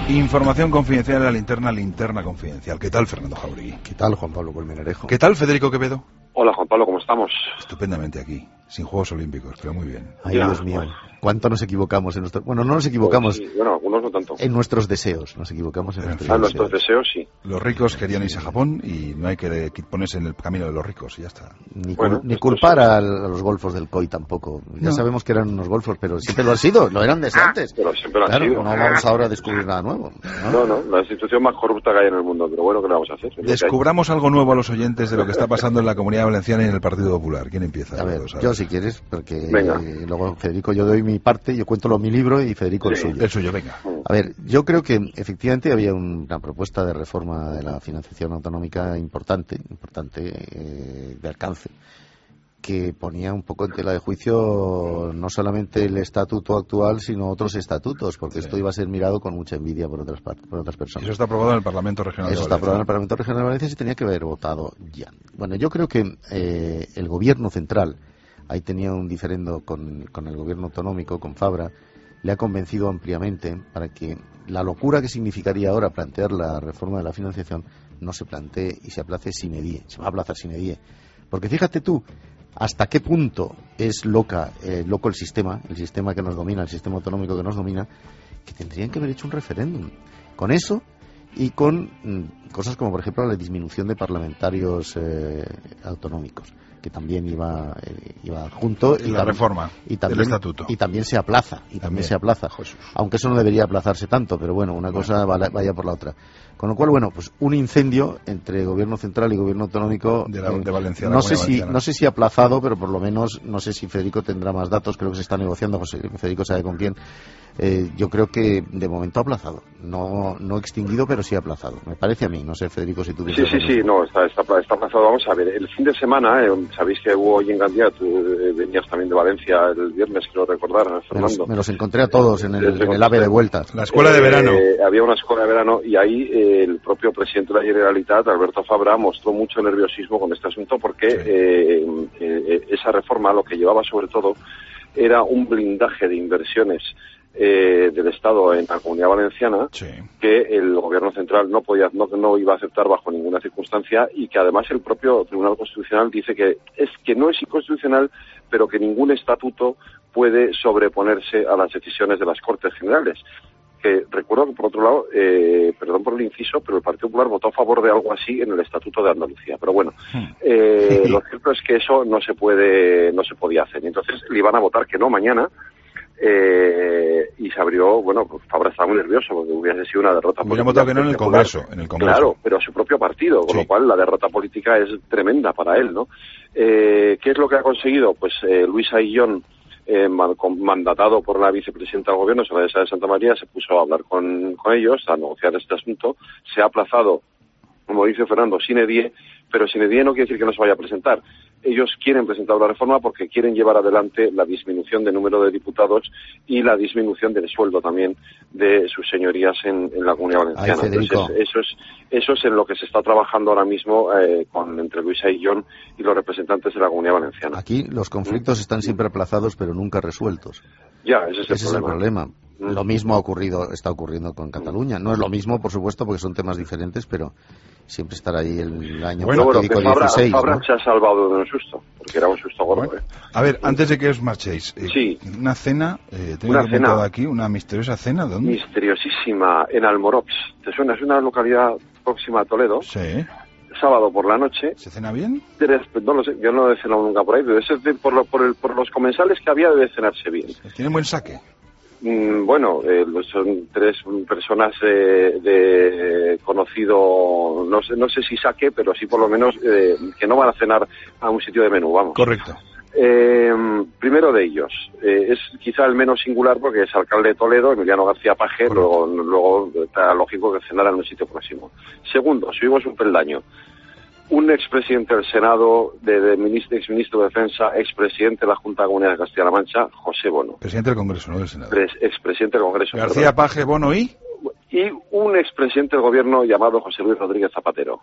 Información confidencial de la linterna confidencial. ¿Qué tal, Fernando Jauregui? ¿Qué tal, Juan Pablo Colmenarejo? ¿Qué tal, Federico Quevedo? Hola, Juan Pablo, ¿cómo estamos? Estupendamente aquí, sin Juegos Olímpicos, pero muy bien. Ay, Dios mío, cuánto nos equivocamos en nuestros... Bueno, no nos equivocamos. Pues sí, bueno, algunos no tanto. En nuestros deseos, nos equivocamos en nuestros deseos. Nuestros deseos, sí. Los ricos querían irse a Japón y no hay que ponerse en el camino de los ricos y ya está. Ni culpar a los golfos del COI tampoco. Ya sabemos que eran unos golfos, pero siempre lo han sido, lo eran desde antes. Pero siempre lo han sido. No vamos ahora a descubrir nada nuevo. No, la institución más corrupta que hay en el mundo, pero bueno, ¿qué le vamos a hacer? Descubramos algo nuevo a los oyentes de lo que está pasando en la Comunidad Valenciana y en el Partido Popular. ¿Quién empieza? A ver, yo si quieres, porque luego Federico, yo doy mi parte, yo cuento mi libro y Federico el suyo. El suyo, venga. A ver, yo creo que efectivamente había una propuesta de reforma de la financiación autonómica importante de alcance, que ponía un poco en tela de juicio no solamente el estatuto actual, sino otros estatutos, porque esto iba a ser mirado con mucha envidia por otras personas. Eso está aprobado en el Parlamento Regional de Valencia. Eso está aprobado en el Parlamento Regional de Valencia y se tenía que haber votado ya. Bueno, yo creo que el Gobierno central, ahí tenía un diferendo con el Gobierno autonómico, con Fabra, le ha convencido ampliamente para que la locura que significaría ahora plantear la reforma de la financiación no se plantee y se aplace sine die. Se va a aplazar sine die. Porque fíjate tú hasta qué punto es loco el sistema que nos domina, el sistema autonómico que nos domina, que tendrían que haber hecho un referéndum. Con eso y con cosas como, por ejemplo, la disminución de parlamentarios autonómicos, que también iba junto, y la reforma del estatuto, y también se aplaza, Jesús. Aunque eso no debería aplazarse tanto, pero bueno, una cosa vaya por la otra. Con lo cual, bueno, pues un incendio entre gobierno central y gobierno autonómico de Valencia. No sé si aplazado, pero por lo menos, no sé si Federico tendrá más datos, creo que se está negociando, Federico sabe con quién. Yo creo que de momento aplazado, no extinguido, pero sí aplazado. Me parece a mí, no sé, Federico, si tú piensas. Sí, no, está aplazado. Vamos a ver, el fin de semana, sabéis que hubo hoy en Gandía, tú venías también de Valencia el viernes, quiero recordar, Fernando. Me los encontré a todos en el AVE de vuelta. La escuela de verano. Había una escuela de verano y ahí el propio presidente de la Generalitat, Alberto Fabra, mostró mucho nerviosismo con este asunto porque esa reforma lo que llevaba sobre todo era un blindaje de inversiones del Estado en la Comunidad Valenciana, que el Gobierno central no iba a aceptar bajo ninguna circunstancia, y que además el propio Tribunal Constitucional dice que no es inconstitucional, pero que ningún estatuto puede sobreponerse a las decisiones de las Cortes Generales. Que recuerdo que, por otro lado, perdón por el inciso, pero el Partido Popular votó a favor de algo así en el Estatuto de Andalucía. Pero bueno, lo cierto es que eso no se podía hacer. Y entonces le iban a votar que no mañana, y se abrió, bueno, pues Fabra estaba muy nervioso porque hubiese sido una derrota política. Hubiera votado que no en el Congreso. Claro, pero a su propio partido, con lo cual la derrota política es tremenda para él, ¿no? ¿Qué es lo que ha conseguido? Pues Luis Aillón, mandatado por la vicepresidenta del Gobierno, Soraya Sáenz de Santa María, se puso a hablar con ellos, a negociar este asunto. Se ha aplazado, como dice Fernando, sine die, pero sine die no quiere decir que no se vaya a presentar. Ellos quieren presentar la reforma porque quieren llevar adelante la disminución de número de diputados y la disminución del sueldo también de sus señorías en la Comunidad Valenciana. Entonces, eso es en lo que se está trabajando ahora mismo entre Luis Aillón y los representantes de la Comunidad Valenciana. Aquí los conflictos están siempre aplazados pero nunca resueltos. Ese es el problema. Lo mismo está ocurriendo con Cataluña. No es lo mismo, por supuesto, porque son temas diferentes, pero siempre estará ahí el año fatídico 16. Fabra se ha salvado de un susto, porque era un susto gordo. A ver, antes de que os marchéis, una cena, tengo apuntado aquí, una misteriosa cena, ¿dónde? Misteriosísima, en Almorox. ¿Te suena? Es una localidad próxima a Toledo. Sí. Sábado por la noche. ¿Se cena bien? No lo sé, yo no he cenado nunca por ahí, pero por los comensales que había debe cenarse bien. ¿Tienen buen saque? Bueno, son tres personas de conocido, no sé si saque, pero sí por lo menos que no van a cenar a un sitio de menú, vamos. Correcto. Primero de ellos, es quizá el menos singular porque es alcalde de Toledo, Emiliano García Paje, luego está lógico que cenara en un sitio próximo. Segundo, subimos un peldaño. Un expresidente del Senado, exministro de Defensa, expresidente de la Junta de Comunidades de Castilla-La Mancha, José Bono. Presidente del Congreso, no del Senado. Expresidente del Congreso. García Paje, Bono y un expresidente del Gobierno llamado José Luis Rodríguez Zapatero.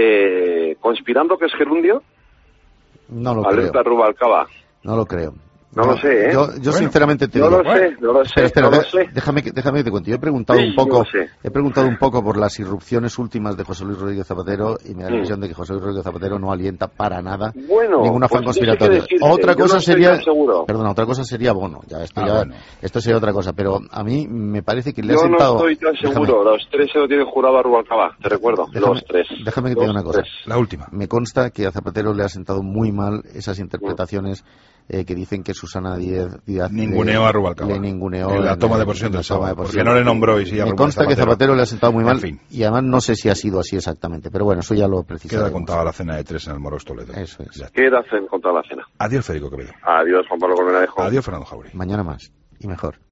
¿Conspirando que es gerundio? No lo Alerta creo. Rubalcaba. No lo creo. No lo sé, ¿eh? Yo sinceramente te digo. No lo sé. Espera, no lo sé. déjame que te cuente. Yo he preguntado un poco por las irrupciones últimas de José Luis Rodríguez Zapatero y me da la impresión de que José Luis Rodríguez Zapatero no alienta para nada ningún afán conspiratorio. Otra cosa sería Bono. Esto sería otra cosa, pero a mí me parece que le ha sentado. No estoy tan seguro. Los tres se lo tienen jurado a Rubalcabá, te recuerdo. Los tres. Déjame que te diga una cosa. La última. Me consta que a Zapatero le ha sentado muy mal esas interpretaciones que dicen que Susana Díaz ninguneó a Rubalcaba. Le ninguneó en la toma de posesión del sábado, porque no le nombró y me consta que Zapatero le ha sentado muy mal, y además no sé si ha sido así exactamente, pero bueno, eso ya lo precisaremos. Queda contada la cena de 3 en el Moros Toledo. Eso es. Queda contada la cena. Adiós, Federico Quevedo. Adiós, Juan Pablo Colmenarejo. Adiós, Fernando Jauregui. Mañana más y mejor.